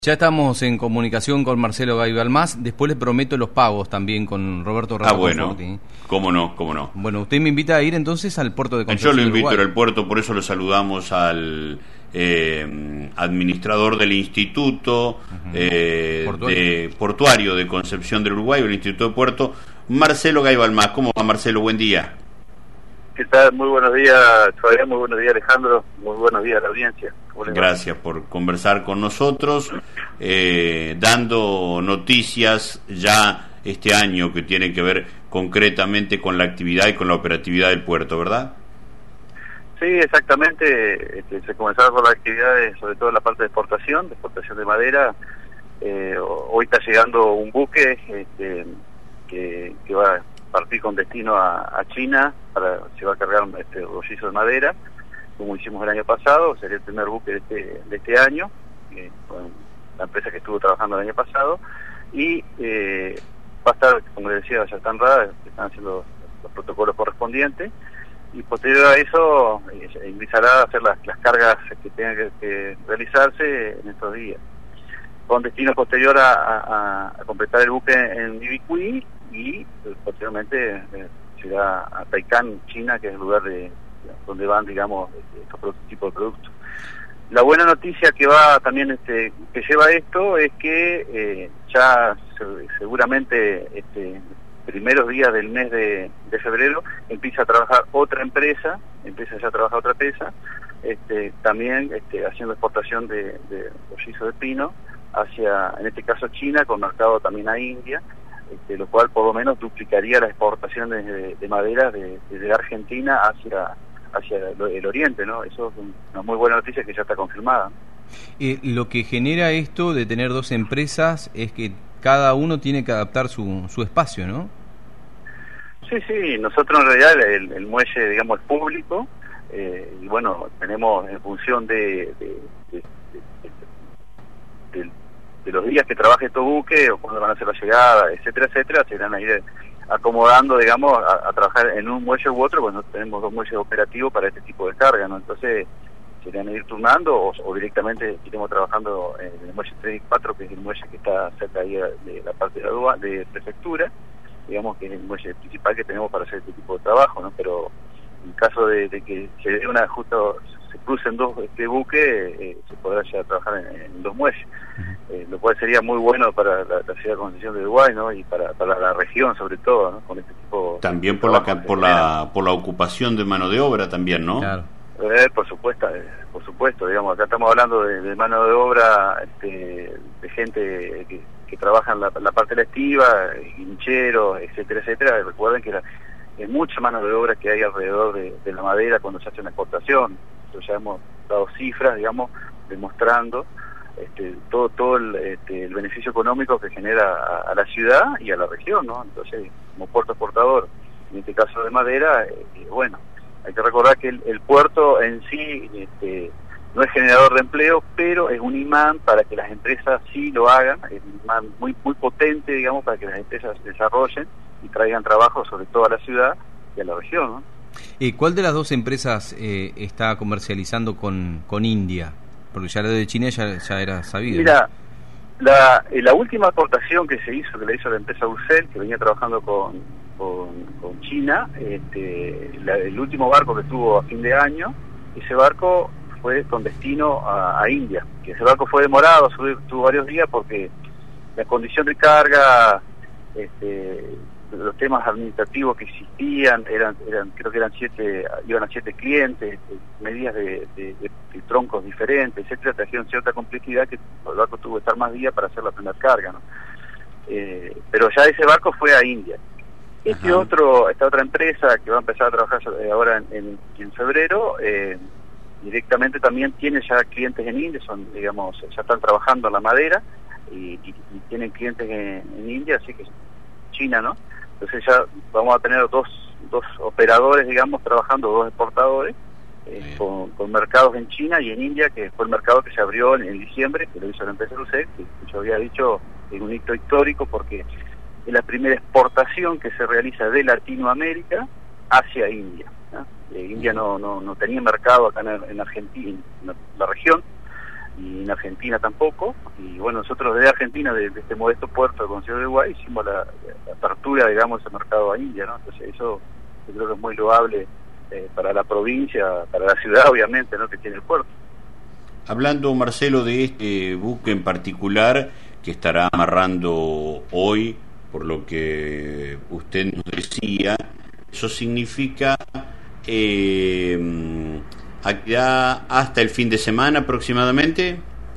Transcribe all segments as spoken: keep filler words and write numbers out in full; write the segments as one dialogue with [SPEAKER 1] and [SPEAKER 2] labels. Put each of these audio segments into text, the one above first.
[SPEAKER 1] Ya estamos en comunicación con Marcelo Gaibalmás. Después le prometo los pagos también con Roberto Rato.
[SPEAKER 2] Ah, bueno, Conforti. cómo no, cómo no.
[SPEAKER 1] Bueno, usted me invita a ir entonces al puerto de Concepción.
[SPEAKER 2] Yo lo invito
[SPEAKER 1] al
[SPEAKER 2] puerto, por eso lo saludamos al eh, administrador del Instituto uh-huh. eh, portuario. De, portuario de Concepción del Uruguay, el Instituto de Puerto, Marcelo Gaibalmás. ¿Cómo va, Marcelo? Buen día.
[SPEAKER 3] ¿Qué tal? Muy buenos días, Fabián, muy buenos días, Alejandro, muy buenos días a la audiencia.
[SPEAKER 2] Gracias por conversar con nosotros, eh, dando noticias ya este año que tiene que ver concretamente con la actividad y con la operatividad del puerto, ¿verdad?
[SPEAKER 3] Sí, exactamente, este, se comenzaron con las actividades, sobre todo en la parte de exportación, de exportación de madera. Eh, hoy está llegando un buque este, que, que va a partir con destino a, a China, para se va a cargar este rollizo de madera, como hicimos el año pasado. Sería el primer buque de este, de este año, eh, con la empresa que estuvo trabajando el año pasado, y eh, va a estar, como les decía, ya están raras, están haciendo los protocolos correspondientes, y posterior a eso eh, ingresará a hacer las, las cargas que tengan que, que realizarse en estos días, con destino posterior a, a, a completar el buque en Ibicuí, y eh, posteriormente eh, será a Taicán, China, que es el lugar de donde van, digamos, estos tipos de productos. La buena noticia que va también, este, que lleva esto, es que eh, ya se, seguramente este, primeros días del mes de, de febrero empieza a trabajar otra empresa, empieza ya a trabajar otra empresa, este, también este, haciendo exportación de, de rollizo de pino hacia, en este caso, China, con mercado también a India. Este, lo cual por lo menos duplicaría las exportaciones de, de madera de, de Argentina hacia hacia el oriente, ¿no? Eso es una muy buena noticia que ya está confirmada.
[SPEAKER 1] Eh, lo que genera esto de tener dos empresas es que cada uno tiene que adaptar su, su espacio, ¿no?
[SPEAKER 3] Sí, sí, nosotros en realidad el, el muelle, digamos, es público, eh, y bueno, tenemos en función de, de, de, de, de, de de los días que trabaje estos buques, o cuándo van a hacer la llegada, etcétera, etcétera, se irán a ir acomodando, digamos, a, a trabajar en un muelle u otro, pues no tenemos dos muelles operativos para este tipo de carga, ¿no? Entonces, se irán a ir turnando, o, o directamente iremos trabajando en el muelle tres y cuatro, que es el muelle que está cerca ahí de la parte de la aduana, de prefectura, digamos que es el muelle principal que tenemos para hacer este tipo de trabajo, ¿no? Pero en caso de, de que se dé una justo se crucen dos este buque, eh, se podrá ya trabajar en, en dos muelles, uh-huh. eh, lo cual sería muy bueno para la, la ciudad de Concepción de Uruguay, ¿no? Y para, para la región sobre todo, ¿no? Con este tipo
[SPEAKER 2] también por la por la por la ocupación de mano de obra también, ¿no?
[SPEAKER 3] Claro. Eh, por supuesto, eh, por supuesto, digamos, acá estamos hablando de, de mano de obra, este, de gente que, que trabaja en la, la parte de la estiva, guincheros, etcétera, etcétera. Recuerden que la, es mucha mano de obra que hay alrededor de, de la madera cuando se hace una exportación. Nosotros ya hemos dado cifras, digamos, demostrando este, todo todo el, este, el beneficio económico que genera a, a la ciudad y a la región, ¿no? Entonces, como puerto exportador, en este caso de madera, eh, bueno, hay que recordar que el, el puerto en sí este, no es generador de empleo, pero es un imán para que las empresas sí lo hagan, es un imán muy muy potente, digamos, para que las empresas se desarrollen y traigan trabajo sobre todo a la ciudad y a la región, ¿no?
[SPEAKER 1] Eh, ¿Cuál de las dos empresas eh, está comercializando con, con India? Porque ya lo de China ya, ya era sabido.
[SPEAKER 3] Mira, ¿no? la, eh, la última aportación que se hizo, que la hizo la empresa Ursel, que venía trabajando con, con, con China, este, la, el último barco que tuvo a fin de año, ese barco fue con destino a, a India, que ese barco fue demorado, tuvo varios días porque la condición de carga, este, los temas administrativos que existían, eran, eran creo que eran siete, iban a siete clientes, medidas de, de, de, de troncos diferentes, etcétera, trajeron cierta complejidad que el barco tuvo que estar más días para hacer la primera carga, ¿no? Eh, pero ya ese barco fue a India. Este Ajá. otro, esta otra empresa que va a empezar a trabajar ahora en, en, en febrero, eh, directamente también tiene ya clientes en India, son, digamos, ya están trabajando en la madera y, y, y tienen clientes en, en India, así que China, ¿no? Entonces ya vamos a tener dos dos operadores, digamos, trabajando, dos exportadores, eh, con, con mercados en China y en India, que fue el mercado que se abrió en, en diciembre, que lo hizo la empresa Lucec, que yo había dicho es un hito histórico porque es la primera exportación que se realiza de Latinoamérica hacia India, ¿no? Eh, India no, no no tenía mercado acá en, en Argentina, en la, la región, ni en Argentina tampoco, y bueno, nosotros desde Argentina, de, de este modesto puerto de Concepción de Uruguay, hicimos la, la apertura, digamos, del mercado a India, ¿no? Entonces eso yo creo que es muy loable eh, para la provincia, para la ciudad, obviamente, ¿no?, que tiene el puerto.
[SPEAKER 2] Hablando, Marcelo, de este buque en particular que estará amarrando hoy, por lo que usted nos decía, eso significa eh, actividad hasta el fin de semana aproximadamente.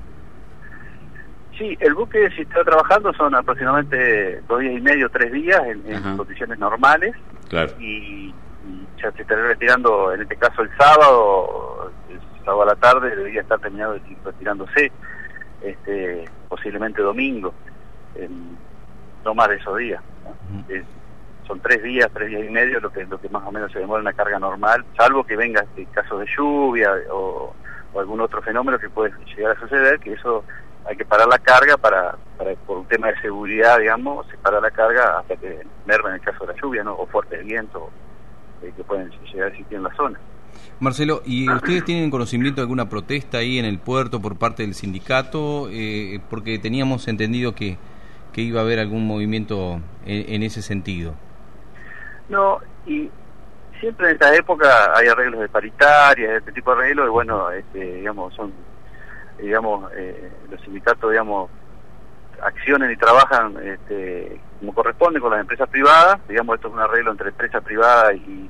[SPEAKER 3] Sí, el buque, si está trabajando, son aproximadamente dos días y medio, tres días en, en condiciones normales.
[SPEAKER 2] Claro.
[SPEAKER 3] Y, y ya se estará retirando, en este caso el sábado, el sábado a la tarde debería estar terminado retirándose, este, posiblemente domingo, eh, no más de esos días, ¿no? Uh-huh. Es, son tres días, tres días y medio lo que lo que más o menos se demora una carga normal, salvo que venga este, casos de lluvia o, o algún otro fenómeno que puede llegar a suceder, que eso hay que parar la carga para, para por un tema de seguridad, digamos, se para la carga hasta que merme en el caso de la lluvia, ¿no?, o fuertes vientos eh, que pueden llegar a existir en la zona.
[SPEAKER 1] Marcelo, ¿y ustedes tienen conocimiento de alguna protesta ahí en el puerto por parte del sindicato? Eh, porque teníamos entendido que, que iba a haber algún movimiento en, en ese sentido.
[SPEAKER 3] No, y siempre en esta época hay arreglos de paritarias, este tipo de arreglos, y bueno, este, digamos, son, digamos, eh, los sindicatos, digamos, accionan y trabajan este, como corresponde con las empresas privadas, digamos, esto es un arreglo entre empresa privada y,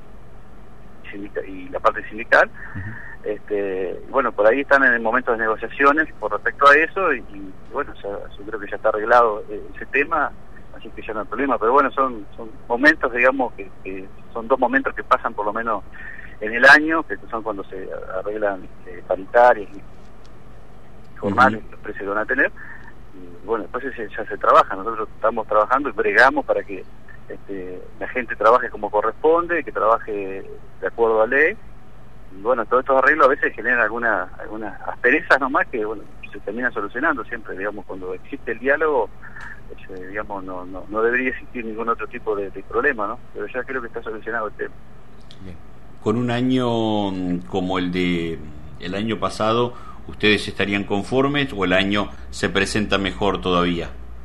[SPEAKER 3] y la parte sindical. Uh-huh. Este, bueno, por ahí están en momentos de negociaciones por respecto a eso, y, y bueno, ya, yo creo que ya está arreglado ese tema, así que ya no hay problema, pero bueno, son son momentos, digamos, que, que son dos momentos que pasan por lo menos en el año, que son cuando se arreglan eh, paritarias y formales, uh-huh, los precios que van a tener, y bueno, después se, ya se trabaja, nosotros estamos trabajando y bregamos para que este, la gente trabaje como corresponde, que trabaje de acuerdo a ley, y bueno, todos estos arreglos a veces generan alguna, algunas asperezas nomás que, bueno, se terminan solucionando siempre, digamos, cuando existe el diálogo, pues, eh, digamos, no, no no debería existir ningún otro tipo de, de problema, ¿no? Pero ya creo que está solucionado el tema.
[SPEAKER 2] Bien. Con un año como el de el año pasado, ¿ustedes estarían conformes o el año se presenta mejor todavía?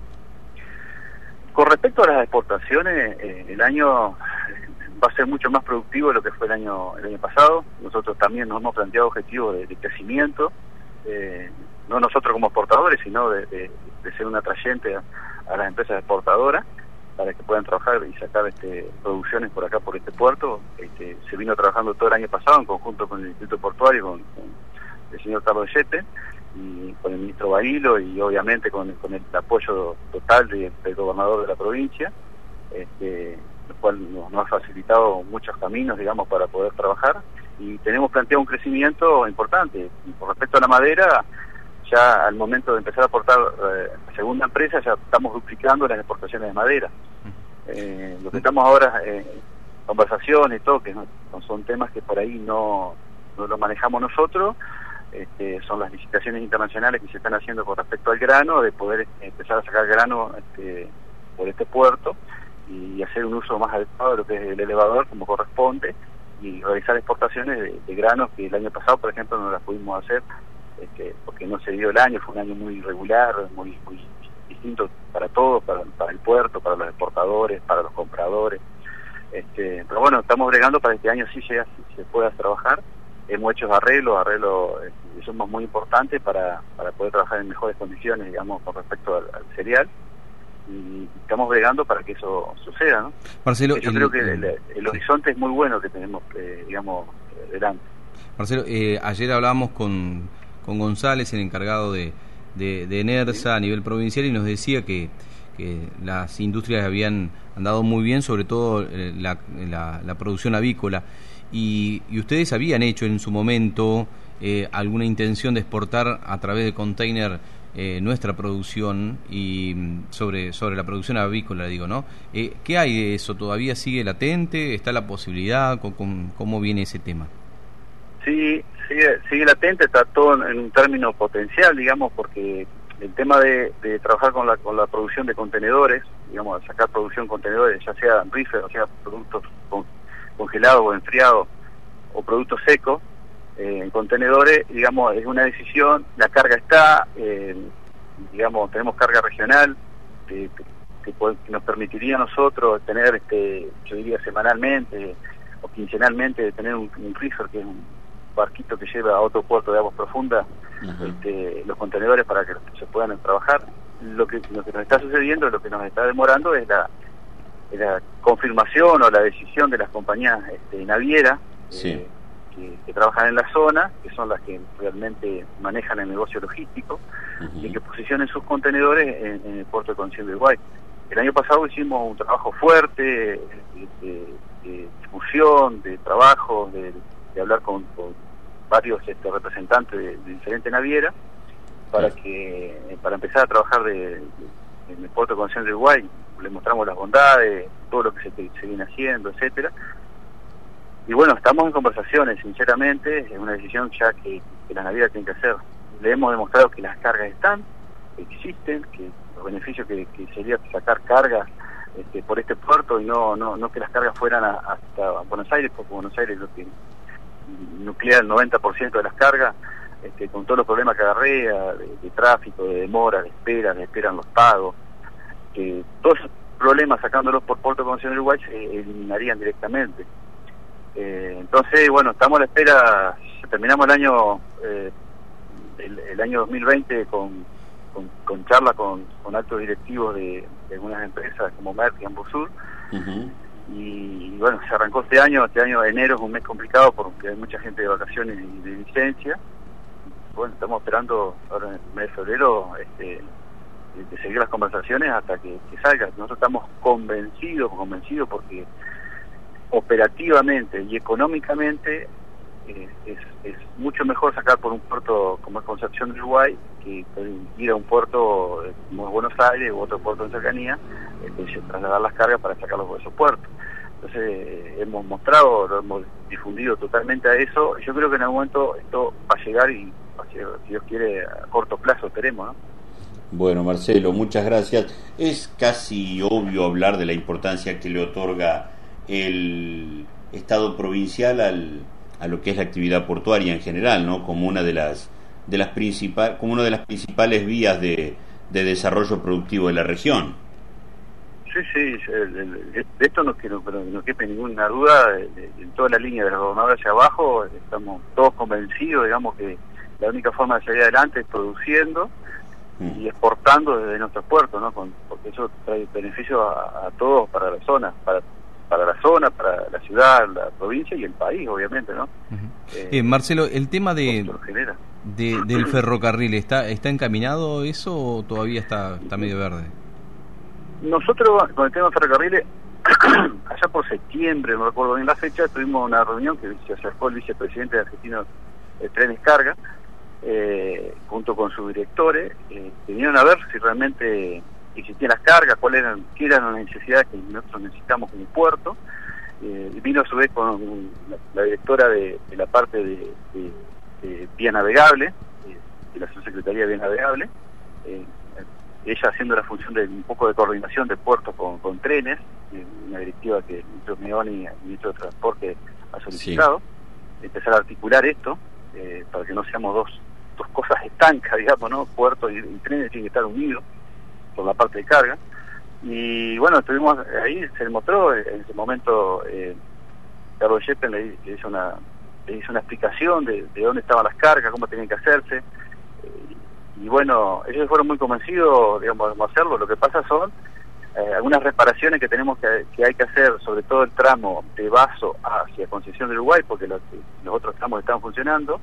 [SPEAKER 3] Con respecto a las exportaciones, eh, el año va a ser mucho más productivo de lo que fue el año el año pasado. Nosotros también nos hemos planteado objetivos de, de crecimiento, eh, no nosotros como exportadores, sino de, de, de ser un atrayente a, a las empresas exportadoras para que puedan trabajar y sacar este, producciones por acá, por este puerto. Este, se vino trabajando todo el año pasado en conjunto con el Instituto Portuario, con, con el señor Carlos Yete, y con el ministro Bailo, y obviamente con, con el apoyo total de, del gobernador de la provincia, este, lo cual nos, nos ha facilitado muchos caminos, digamos, para poder trabajar, y tenemos planteado un crecimiento importante. Y por respecto a la madera, ya al momento de empezar a aportar eh, la segunda empresa, ya estamos duplicando las exportaciones de madera. Eh, lo que estamos ahora en eh, conversaciones y todo, que no, son temas que por ahí no, no lo manejamos nosotros. Este, son las licitaciones internacionales que se están haciendo con respecto al grano, de poder empezar a sacar grano este, por este puerto y hacer un uso más adecuado de lo que es el elevador como corresponde, y realizar exportaciones de, de granos que el año pasado, por ejemplo, no las pudimos hacer este, porque no se dio el año, fue un año muy irregular, muy, muy distinto para todos, para, para el puerto, para los exportadores, para los compradores. Este, pero bueno, estamos bregando para que este año sí se, se pueda trabajar. Hemos hecho arreglos, arreglos que son muy importantes para, para poder trabajar en mejores condiciones, digamos, con respecto al, al cereal, y estamos bregando para que eso suceda, ¿no?
[SPEAKER 1] Marcelo,
[SPEAKER 3] yo el, creo que el, el, el horizonte es muy bueno que tenemos, eh, digamos, delante.
[SPEAKER 1] Marcelo, eh, ayer hablábamos con, con González, el encargado de, de, de ENERSA, ¿sí?, a nivel provincial, y nos decía que, que las industrias habían andado muy bien, sobre todo eh, la, la, la producción avícola. Y, y ustedes habían hecho en su momento eh, alguna intención de exportar a través de container eh, nuestra producción, y sobre sobre la producción avícola, digo, ¿no? Eh, ¿Qué hay de eso? ¿Todavía sigue latente? ¿Está la posibilidad? ¿Cómo, cómo viene ese tema?
[SPEAKER 3] Sí, sigue, sigue latente, está todo en un término potencial, digamos, porque el tema de, de trabajar con la con la producción de contenedores, digamos, sacar producción de contenedores, ya sea rifles, o sea, productos con, congelados o enfriados, o productos secos, eh, en contenedores, digamos, es una decisión, la carga está, eh, digamos, tenemos carga regional, que, que, que nos permitiría a nosotros tener, este, yo diría semanalmente o quincenalmente, tener un, un reefer, que es un barquito que lleva a otro puerto de aguas profundas, este, los contenedores para que se puedan trabajar. Lo que, lo que nos está sucediendo, lo que nos está demorando es la, es la confirmación o la decisión de las compañías este, navieras,
[SPEAKER 2] sí.
[SPEAKER 3] eh, que, que trabajan en la zona, que son las que realmente manejan el negocio logístico, uh-huh. y que posicionen sus contenedores en, en el puerto de Concepción del Uruguay. El año pasado hicimos un trabajo fuerte de, de, de discusión, de trabajo, de, de hablar con, con varios este, representantes de, de diferentes navieras para sí. que para empezar a trabajar de, de, en el puerto de Concepción del Uruguay. Le mostramos las bondades, todo lo que se, se viene haciendo, etcétera. Y bueno, estamos en conversaciones, sinceramente, es una decisión ya que, que la naviera tiene que hacer. Le hemos demostrado que las cargas están, que existen, que los beneficios que, que sería sacar cargas este, por este puerto y no no no que las cargas fueran a, hasta Buenos Aires, porque Buenos Aires lo que nuclea el noventa por ciento de las cargas, este, con todos los problemas que agarrea, de, de tráfico, de demora, de espera, de espera en los pagos, que todos esos problemas sacándolos por puerto de Concepción del Uruguay se eliminarían directamente. Eh, entonces, bueno, estamos a la espera, terminamos el año eh, el, el año dos mil veinte con, con, con charla con, con altos directivos de, de algunas empresas como Merck y Ambosur, uh-huh. y, y bueno, se arrancó este año, este año enero es un mes complicado porque hay mucha gente de vacaciones y de licencia. Bueno, estamos esperando ahora en el mes de febrero este, de seguir las conversaciones hasta que, que salga. Nosotros estamos convencidos, convencidos porque operativamente y económicamente eh, es, es mucho mejor sacar por un puerto como es Concepción del Uruguay que ir a un puerto como es Buenos Aires u otro puerto en cercanía, eh, trasladar las cargas para sacarlos por esos puertos. Entonces eh, hemos mostrado, lo hemos difundido totalmente a eso. Yo creo que en algún momento esto va a llegar y va a llegar, si Dios quiere, a corto plazo, esperemos, ¿no?
[SPEAKER 2] Bueno, Marcelo, muchas gracias. Es casi obvio hablar de la importancia que le otorga el Estado provincial al, a lo que es la actividad portuaria en general, ¿no? Como una de las de las principales, como una de las principales vías de, de desarrollo productivo de la región.
[SPEAKER 3] Sí, sí, el, el, de esto no, no, no quepa ninguna duda. En toda la línea de la gobernadora hacia abajo estamos todos convencidos, digamos, que la única forma de salir adelante es produciendo mm. y exportando desde nuestros puertos, ¿no? Con, porque eso trae beneficio a, a todos para la zona, para para la zona, para la ciudad, la provincia y el país, obviamente, ¿no?
[SPEAKER 1] Uh-huh. eh, eh, Marcelo, el tema de, de del ferrocarril, ¿está está encaminado eso o todavía está está medio verde?
[SPEAKER 3] Nosotros, con el tema de ferrocarriles, allá por septiembre, no recuerdo bien la fecha, tuvimos una reunión que se acercó el vicepresidente de Argentinos de Trenes Carga, eh, junto con sus directores, eh, que vinieron a ver si realmente existían las cargas, cuáles eran, qué eran las necesidades que nosotros necesitamos como puerto. Eh, y vino a su vez con la, la directora de, de la parte de, de, de vía navegable, de, de la subsecretaría de vía navegable, eh, ella haciendo la función de un poco de coordinación de puertos con, con trenes, eh, una directiva que el ministro Meoni, el ministro de Transporte, ha solicitado, sí. Empezar a articular esto, eh, para que no seamos dos, dos cosas estancas, digamos, ¿no? Puertos y, y trenes tienen que estar unidos por la parte de carga. Y bueno, estuvimos ahí, se demostró en ese momento, eh, Carlos Yeppen le, le hizo una le hizo una explicación de, de dónde estaban las cargas, cómo tenían que hacerse, eh, y bueno, ellos fueron muy convencidos, digamos, de hacerlo. Lo que pasa son eh, algunas reparaciones que tenemos que, que hay que hacer, sobre todo el tramo de Vaso hacia Concepción del Uruguay, porque los, los otros tramos están funcionando,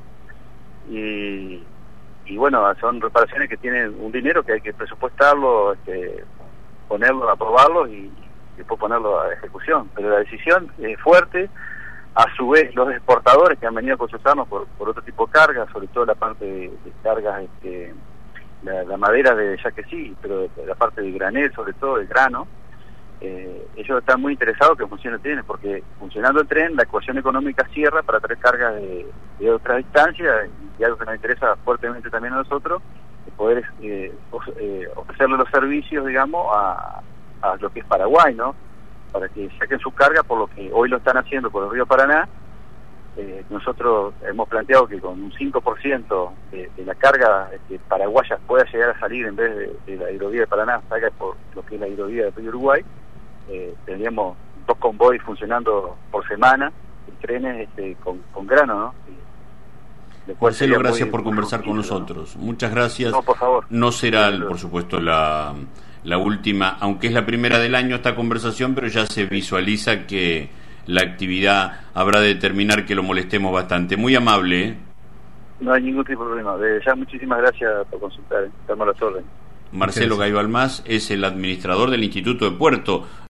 [SPEAKER 3] y y bueno, son reparaciones que tienen un dinero que hay que presupuestarlo, este, ponerlo, aprobarlo y, y después ponerlo a ejecución. Pero la decisión es fuerte. A su vez, los exportadores que han venido a consultarnos por, por otro tipo de cargas, sobre todo la parte de, de cargas, este, la, la madera de ya que sí, pero la parte de granel, sobre todo de grano, eh, ellos están muy interesados que funcione el tren, porque funcionando el tren, la ecuación económica cierra para traer cargas de, de otras distancias, y algo que nos interesa fuertemente también a nosotros, es poder eh, eh, ofrecerle los servicios, digamos, a, a lo que es Paraguay, ¿no? Para que saquen su carga por lo que hoy lo están haciendo por el río Paraná, eh, nosotros hemos planteado que con un cinco por ciento de, de la carga este, paraguaya pueda llegar a salir en vez de, de la hidrovía de Paraná, salga por lo que es la hidrovía del río Uruguay, eh, tendríamos dos convoys funcionando por semana, y trenes este, con, con grano, ¿no?
[SPEAKER 2] Marcelo, gracias por conversar con nosotros. ¿No? Muchas gracias.
[SPEAKER 3] No, por favor.
[SPEAKER 2] No será, por supuesto, la, la última, aunque es la primera del año esta conversación, pero ya se visualiza que la actividad habrá de determinar que lo molestemos bastante. Muy amable, ¿eh?
[SPEAKER 3] No hay ningún tipo de problema. Desde ya, muchísimas gracias por consultar. ¿eh? Estamos a las órdenes.
[SPEAKER 2] Marcelo Gaibalmás es el administrador del Instituto de Puerto.